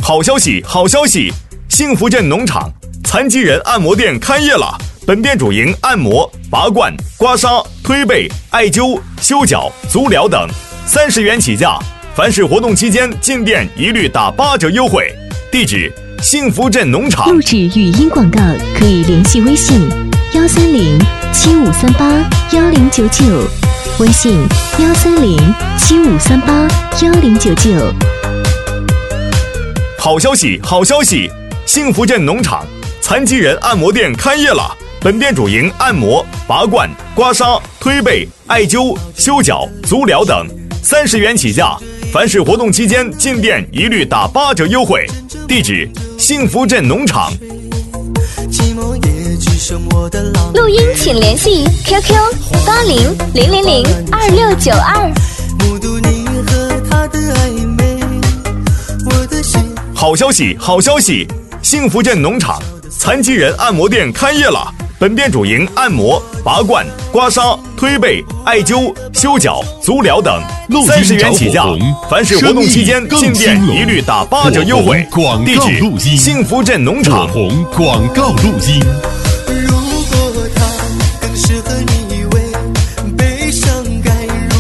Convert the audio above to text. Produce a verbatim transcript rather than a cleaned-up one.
好消息，好消息！幸福镇农场残疾人按摩店开业了。本店主营按摩、拔罐、刮痧、推背、艾灸、修脚、足疗等，三十元起价。凡是活动期间进店一律打八折优惠。地址：幸福镇农场。 录制语音广告可以联系微信幺三零七五三八幺零九九，微信幺三零七五三八幺零九九。 好消息，好消息！幸福镇农场残疾人按摩店开业了。本店主营按摩、拔罐、刮痧、推背、艾灸、修脚、足疗等，三十元起价。凡是活动期间进店一律打八折优惠。地址：幸福镇农场。 录音请联系 Q Q 八零零零零二六九二。 好消息，好消息！幸福镇农场残疾人按摩店开业了。本店主营按摩、拔罐、刮痧、推背、艾灸、修脚、足疗等，三十元起价。凡是活动期间进店一律打八折优惠。地址：幸福镇农场。 火红广告录音。